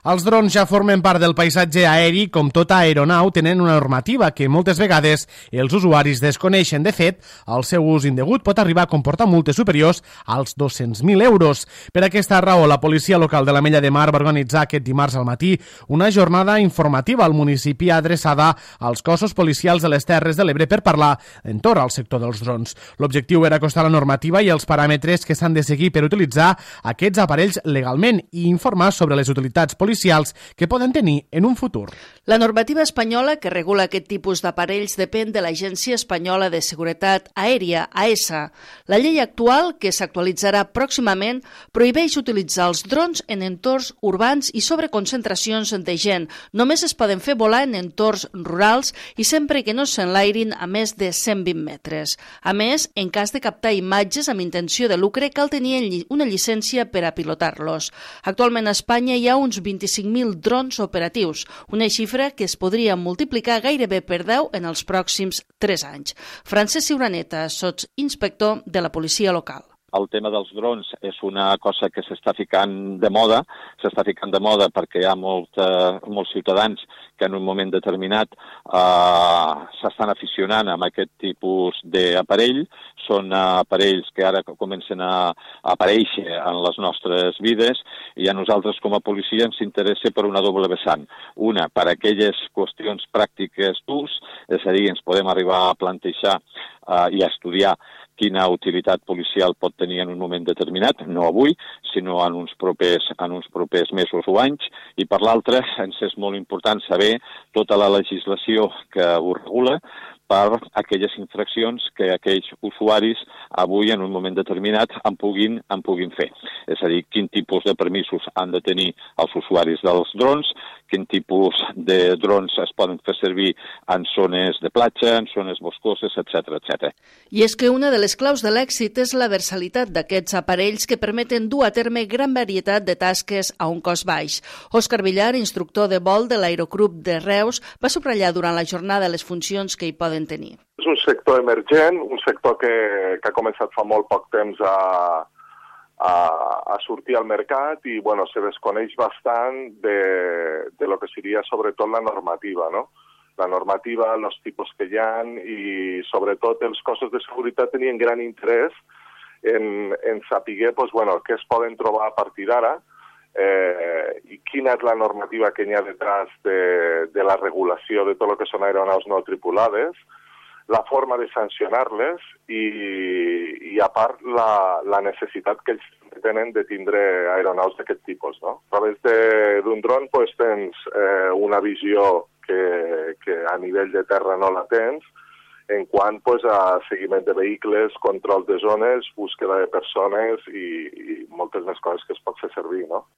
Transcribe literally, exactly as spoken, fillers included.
Els drons ja formen part del paisatge aeri, com tota aeronau tenen una normativa que moltes vegades els usuaris desconeixen. De fet, el seu ús indegut pot arribar a comportar multes superiors als dos-cents mil euros. Per aquesta raó, la policia local de l'Ametlla de Mar va organitzar aquest dimarts al matí una jornada informativa al municipi adreçada als cossos policials de les Terres de l'Ebre per parlar entorn al sector dels drons. L'objectiu era acostar la normativa i els paràmetres que s'han de seguir per utilitzar aquests aparells legalment i informar sobre les utilitats policials que poden tenir en un futur. La normativa espanyola que regula aquest tipus d'aparells depèn de l'Agència Espanyola de Seguretat Aèria, A E S A. La llei actual, que s'actualitzarà pròximament, prohibeix utilitzar els drons en entorns urbans i sobre concentracions de gent. Només es poden fer volar en entorns rurals i sempre que no s'enlairin a més de cent vint metres. A més, en cas de captar imatges amb intenció de lucre, cal tenir una llicència per a pilotar-los. Actualment a Espanya hi ha uns vint-i-cinc mil drons operatius, una xifra que es podria multiplicar gairebé per deu en els pròxims tres anys. Francesc Ciuraneta, sotsinspector de la policia local. El tema dels drons és una cosa que s'està ficant de moda, s'està ficant de moda perquè hi ha molt, eh, molts ciutadans que en un moment determinat eh, s'estan aficionant a aquest tipus d'aparell. Són eh, aparells que ara comencen a, a aparèixer en les nostres vides i a nosaltres com a policia ens interessa per una doble vessant. Una, per aquelles qüestions pràctiques d'ús, és a dir, ens podem arribar a plantejar eh, i a estudiar quina utilitat policial pot tenir en un moment determinat, no avui, sinó en uns propers, en uns propers mesos o anys, i per l'altra ens és molt important saber tota la legislació que ho regula per aquelles infraccions que aquells usuaris avui en un moment determinat en puguin, en puguin fer. És a dir, quin tipus de permisos han de tenir els usuaris dels drons, quin tipus de drons es poden fer servir en zones de platja, en zones boscoses, etcètera, etcètera. I és que una de les claus de l'èxit és la versalitat d'aquests aparells que permeten dur a terme gran varietat de tasques a un cost baix. Òscar Villar, instructor de vol de l'Aeroclub de Reus, va subratllar durant la jornada les funcions que hi poden tenir. És un sector emergent, un sector que, que ha començat fa molt poc temps a, a, a sortir al mercat i bueno, se desconeix bastant de, de lo que seria sobretot la normativa, no? La normativa, els tipus que hi ha i sobretot els cossos de seguretat tenien gran interès en, en saber pues, bueno, què es poden trobar a partir d'ara eh, i quina és la normativa que hi ha detrás de, de la regulació de tot el que són aeronaus no tripulades, la forma de sancionar-les i, i a part la, la necessitat que ells tenen de tindre aeronaus d'aquest tipus. No? A través d'un dron pues, tens eh, una visió que, que a nivell de terra no la tens, en quant pues, a seguiment de vehicles, control de zones, búsqueda de persones i, i moltes més coses que es pot fer servir. No?